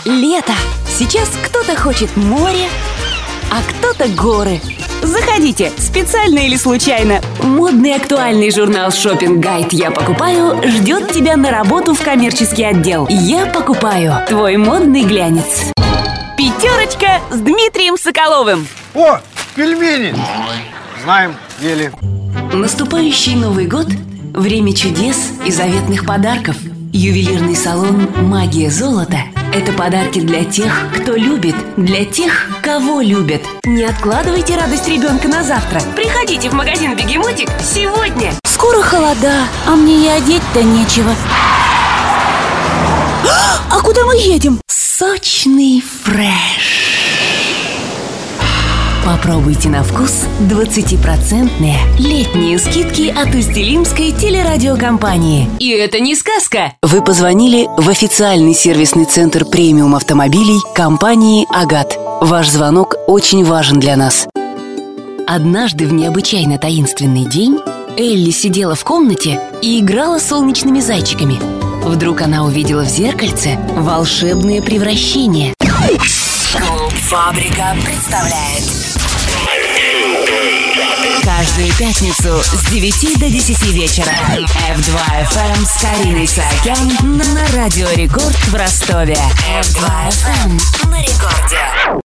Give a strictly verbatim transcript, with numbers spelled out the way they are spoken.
Лето. Сейчас кто-то хочет море, а кто-то горы. Заходите, специально или случайно. Модный актуальный журнал «Шоппинг Гайд. Я покупаю» ждет тебя на работу в коммерческий отдел. Я покупаю. Твой модный глянец. Пятерочка с Дмитрием Соколовым. О, пельмени! Знаем, ели. Наступающий Новый год – время чудес и заветных подарков. Ювелирный салон «Магия золота» – это подарки для тех, кто любит, для тех, кого любят. Не откладывайте радость ребенка на завтра. Приходите в магазин «Бегемотик» сегодня. Скоро холода, а мне и одеть-то нечего. А куда мы едем? Сочный фреш. Попробуйте на вкус двадцатипроцентные летние скидки от Усть-Илимской телерадиокомпании. И это не сказка. Вы позвонили в официальный сервисный центр премиум автомобилей компании «Агат». Ваш звонок очень важен для нас. Однажды в необычайно таинственный день Элли сидела в комнате и играла с солнечными зайчиками. Вдруг она увидела в зеркальце волшебное превращение. Клуб «Фабрика» представляет каждую пятницу с девяти до десяти вечера эф два эф эм с Кариной Саакян на Радио Рекорд в Ростове. эф два эф эм на рекорде.